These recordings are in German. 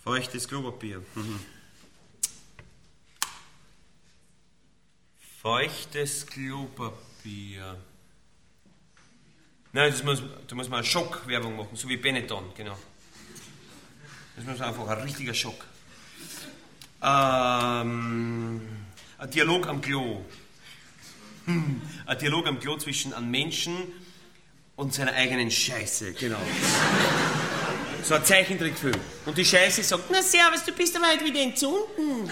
Feuchtes Klopapier. Feuchtes Klopapier. Nein, da muss man eine Schockwerbung machen, so wie Benetton, genau. Das muss einfach ein richtiger Schock. Ein Dialog am Klo. Ein Dialog am Klo zwischen einem Menschen und seiner eigenen Scheiße, genau. So ein Zeichentrickfilm. Und die Scheiße sagt, na servus, du bist aber heute wieder entzünden.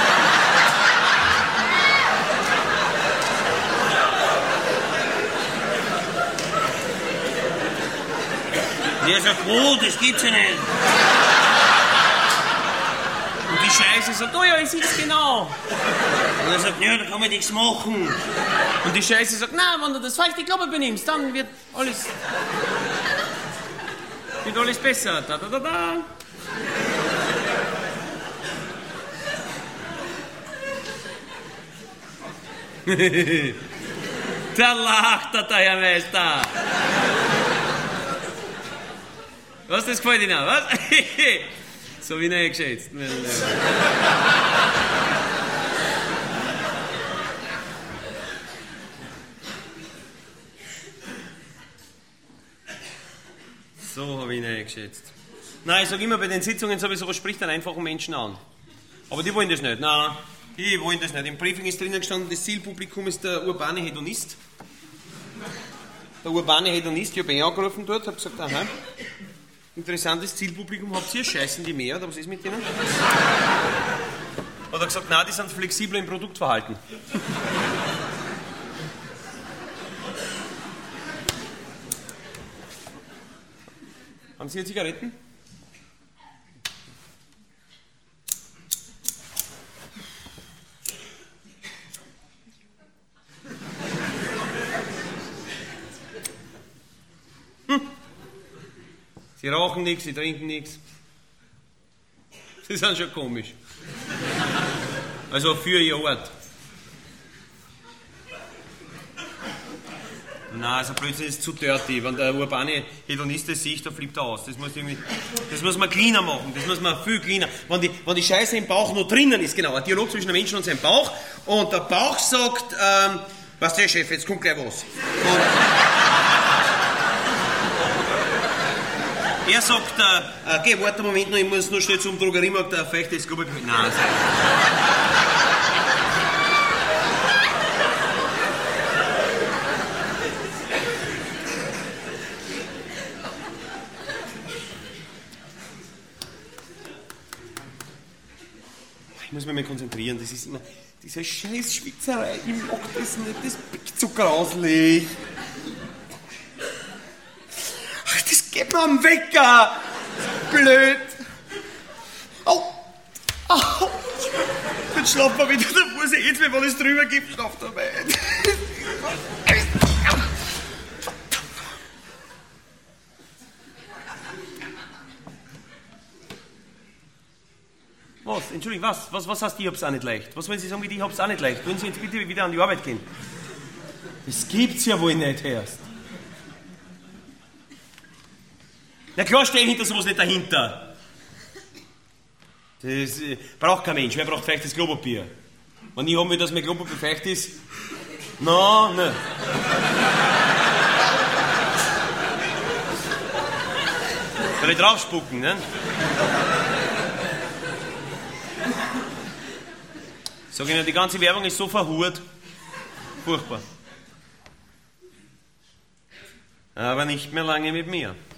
Und er sagt, oh, das gibt's ja nicht. Und die Scheiße sagt, oh ja, ich seh's genau. Und er sagt, ja, da kann man nichts machen. Und die Scheiße sagt, na, wenn du das feuchte Klopapier nimmst, dann wird alles besser. Da, da, da, da. Da lacht der Herr Meister. Was, das gefällt Ihnen auch, was? So wie nicht geschätzt. So habe ich ihn eingeschätzt. Nein, ich sage immer, bei den Sitzungen sowieso, was spricht einen einfachen Menschen an? Aber die wollen das nicht. Nein, die wollen das nicht. Im Briefing ist drinnen gestanden, das Zielpublikum ist der urbane Hedonist. Der urbane Hedonist, ich habe ihn angerufen dort, habe gesagt, aha, interessantes Zielpublikum habt ihr, scheißen die mehr, oder was ist mit denen? Hat er gesagt, nein, die sind flexibler im Produktverhalten. Haben Sie hier Zigaretten? Sie rauchen nichts, Sie trinken nichts. Sie sind schon komisch. Also für Ihr Ort. Nein, so Blödsinn ist zu dirty. Wenn der urbane Hedonist das sieht, da flippt er aus. Das muss man cleaner machen. Das muss man viel cleaner. Wenn die Scheiße im Bauch noch drinnen ist, genau, ein Dialog zwischen einem Menschen und seinem Bauch. Und der Bauch sagt, was der Chef, jetzt kommt gleich was. Und er sagt, geh, warte einen Moment noch, ich muss noch schnell zum Drogeriemarkt, der feuchtes Klopapier. Nein, ich muss mich mal konzentrieren, das ist immer diese scheiß Schwitzerei, ich mag das nicht, das pickt so grauslich. Ach, das geht mir am Wecker, blöd. Au, au, jetzt schlaft man wieder, da muss ich jetzt, wenn es drüber gibt, schlaft er mal. Was? Entschuldigung, was heißt, ich hab's auch nicht leicht? Was wollen Sie sagen, ich hab's auch nicht leicht? Wollen Sie jetzt bitte wieder an die Arbeit gehen? Das gibt's ja wohl nicht erst. Na klar stehe ich hinter sowas nicht dahinter. Das braucht kein Mensch. Wer braucht feuchtes Klopapier? Wenn ich haben will, dass mein Klopapier feucht ist, no, ne. Kann ich draufspucken, ne? Sag Ihnen, die ganze Werbung ist so verhurt. Furchtbar. Aber nicht mehr lange mit mir.